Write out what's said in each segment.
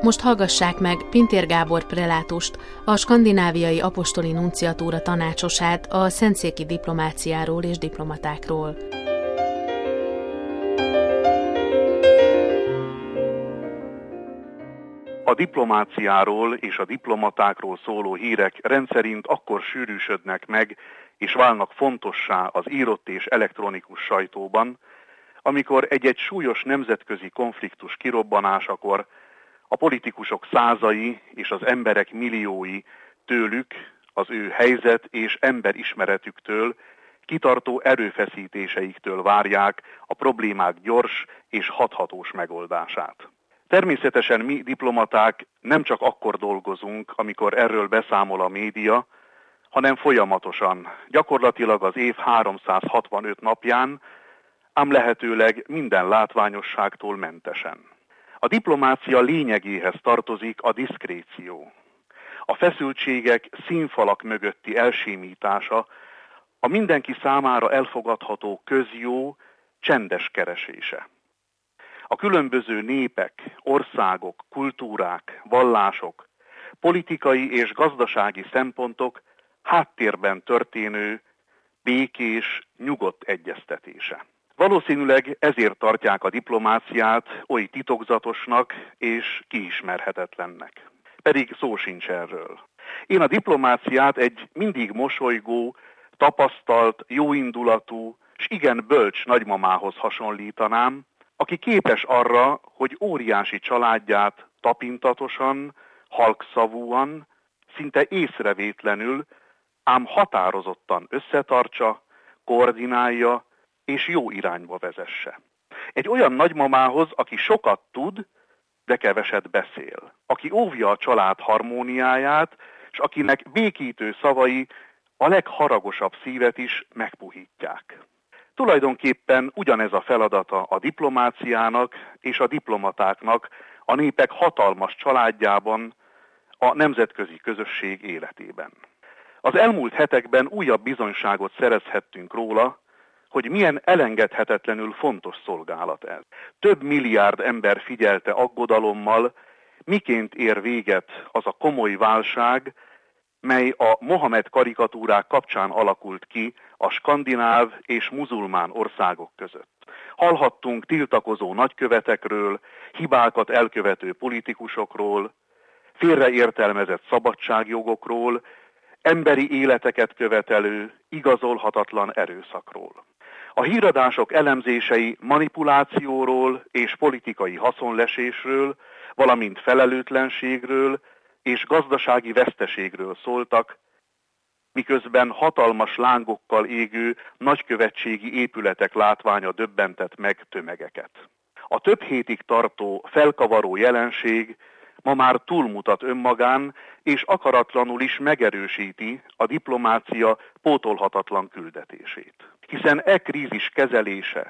Most hallgassák meg Pintér Gábor prelátust, a Skandináviai Apostoli Nunciatúra tanácsosát a szentszéki diplomáciáról és diplomatákról. A diplomáciáról és a diplomatákról szóló hírek rendszerint akkor sűrűsödnek meg és válnak fontossá az írott és elektronikus sajtóban, amikor egy-egy súlyos nemzetközi konfliktus kirobbanásakor a politikusok százai és az emberek milliói tőlük, az ő helyzet és emberismeretüktől, kitartó erőfeszítéseiktől várják a problémák gyors és hathatós megoldását. Természetesen mi diplomaták nem csak akkor dolgozunk, amikor erről beszámol a média, hanem folyamatosan, gyakorlatilag az év 365 napján, ám lehetőleg minden látványosságtól mentesen. A diplomácia lényegéhez tartozik a diszkréció. A feszültségek színfalak mögötti elsimítása, a mindenki számára elfogadható közjó csendes keresése. A különböző népek, országok, kultúrák, vallások, politikai és gazdasági szempontok háttérben történő, békés, nyugodt egyeztetése. Valószínűleg ezért tartják a diplomáciát oly titokzatosnak és kiismerhetetlennek. Pedig szó sincs erről. Én a diplomáciát egy mindig mosolygó, tapasztalt, jóindulatú és igen bölcs nagymamához hasonlítanám, aki képes arra, hogy óriási családját tapintatosan, halkszavúan, szinte észrevétlenül, ám határozottan összetartsa, koordinálja és jó irányba vezesse. Egy olyan nagymamához, aki sokat tud, de keveset beszél. Aki óvja a család harmóniáját, és akinek békítő szavai a legharagosabb szívet is megpuhítják. Tulajdonképpen ugyanez a feladata a diplomáciának és a diplomatáknak a népek hatalmas családjában, a nemzetközi közösség életében. Az elmúlt hetekben újabb bizonyságot szerezhettünk róla, hogy milyen elengedhetetlenül fontos szolgálat ez. Több milliárd ember figyelte aggodalommal, miként ér véget az a komoly válság, mely a Mohamed karikatúrák kapcsán alakult ki a skandináv és muzulmán országok között. Hallhattunk tiltakozó nagykövetekről, hibákat elkövető politikusokról, félreértelmezett szabadságjogokról, emberi életeket követelő, igazolhatatlan erőszakról. A híradások elemzései manipulációról és politikai haszonlesésről, valamint felelőtlenségről és gazdasági veszteségről szóltak, miközben hatalmas lángokkal égő nagykövetségi épületek látványa döbbentett meg tömegeket. A több hétig tartó, felkavaró jelenség ma már túlmutat önmagán, és akaratlanul is megerősíti a diplomácia pótolhatatlan küldetését. Hiszen krízis kezelése,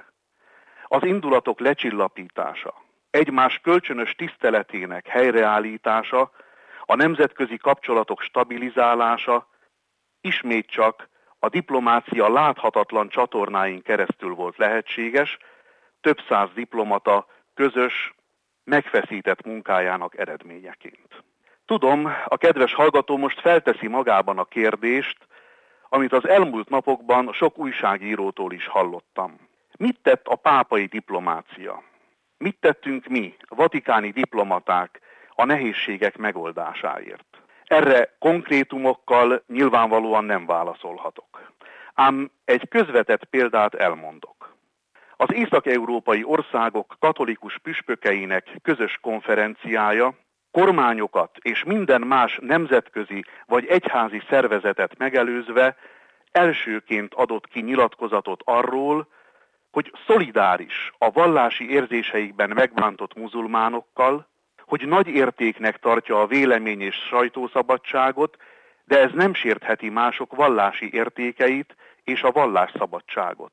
az indulatok lecsillapítása, egymás kölcsönös tiszteletének helyreállítása, a nemzetközi kapcsolatok stabilizálása ismét csak a diplomácia láthatatlan csatornáin keresztül volt lehetséges, több száz diplomata közös, megfeszített munkájának eredményeként. Tudom, a kedves hallgató most felteszi magában a kérdést, amit az elmúlt napokban sok újságírótól is hallottam. Mit tett a pápai diplomácia? Mit tettünk mi, vatikáni diplomaták, a nehézségek megoldásáért? Erre konkrétumokkal nyilvánvalóan nem válaszolhatok. Ám egy közvetett példát elmondok. Az észak-európai országok katolikus püspökeinek közös konferenciája kormányokat és minden más nemzetközi vagy egyházi szervezetet megelőzve elsőként adott ki nyilatkozatot arról, hogy szolidáris a vallási érzéseikben megbántott muzulmánokkal, hogy nagy értéknek tartja a vélemény és sajtószabadságot, de ez nem sértheti mások vallási értékeit és a vallásszabadságot.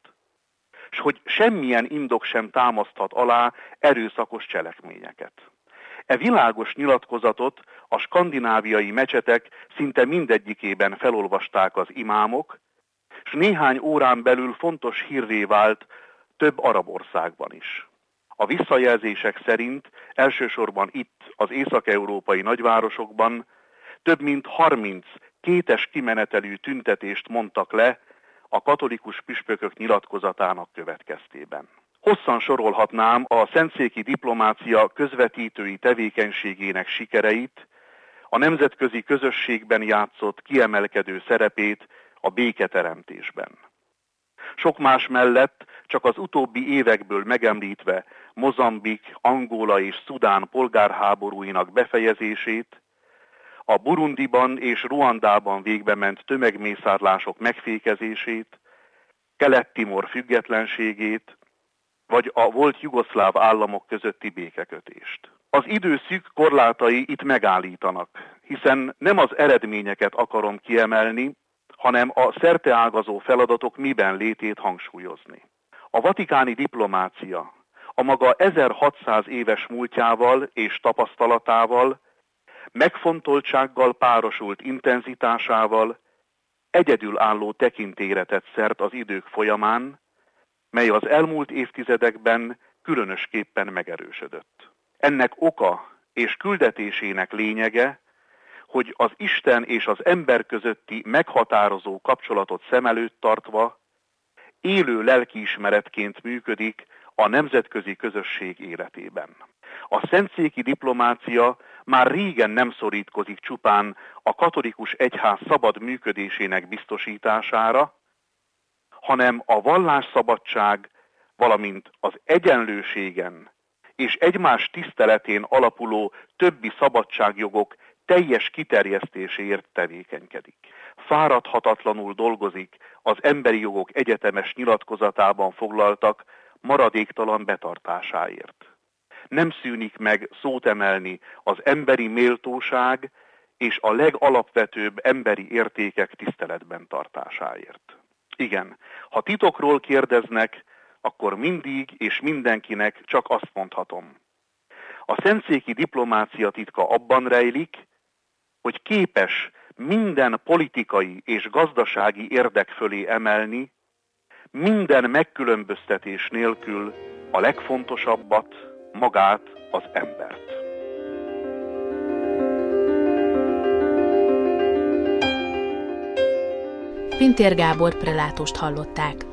És hogy semmilyen indok sem támaszthat alá erőszakos cselekményeket. E világos nyilatkozatot a skandináviai mecsetek szinte mindegyikében felolvasták az imámok, és néhány órán belül fontos hírré vált több arab országban is. A visszajelzések szerint elsősorban itt, az észak-európai nagyvárosokban több mint 30 kétes kimenetelű tüntetést mondtak le a katolikus püspökök nyilatkozatának következtében. Hosszan sorolhatnám a szentszéki diplomácia közvetítői tevékenységének sikereit, a nemzetközi közösségben játszott kiemelkedő szerepét a béketeremtésben. Sok más mellett csak az utóbbi évekből megemlítve Mozambik, Angola és Szudán polgárháborúinak befejezését, a Burundiban és Ruandában végbement tömegmészárlások megfékezését, Kelet-Timor függetlenségét, vagy a volt jugoszláv államok közötti békekötést. Az idő szűk korlátai itt megállítanak, hiszen nem az eredményeket akarom kiemelni, hanem a szerteágazó feladatok miben létét hangsúlyozni. A vatikáni diplomácia a maga 1600 éves múltjával és tapasztalatával, megfontoltsággal párosult intenzitásával egyedülálló tekintélyre tett szert az idők folyamán, mely az elmúlt évtizedekben különösképpen megerősödött. Ennek oka és küldetésének lényege, hogy az Isten és az ember közötti meghatározó kapcsolatot szem előtt tartva élő lelkiismeretként működik a nemzetközi közösség életében. A szentszéki diplomácia már régen nem szorítkozik csupán a katolikus egyház szabad működésének biztosítására, hanem a vallásszabadság, valamint az egyenlőségen és egymás tiszteletén alapuló többi szabadságjogok teljes kiterjesztéséért tevékenykedik. Fáradhatatlanul dolgozik az emberi jogok egyetemes nyilatkozatában foglaltak maradéktalan betartásáért. Nem szűnik meg szót emelni az emberi méltóság és a legalapvetőbb emberi értékek tiszteletben tartásáért. Igen, ha titokról kérdeznek, akkor mindig és mindenkinek csak azt mondhatom. A szentszéki diplomácia titka abban rejlik, hogy képes minden politikai és gazdasági érdek fölé emelni, minden megkülönböztetés nélkül a legfontosabbat, magát, az embert. Pintér Gábor prelátost hallották.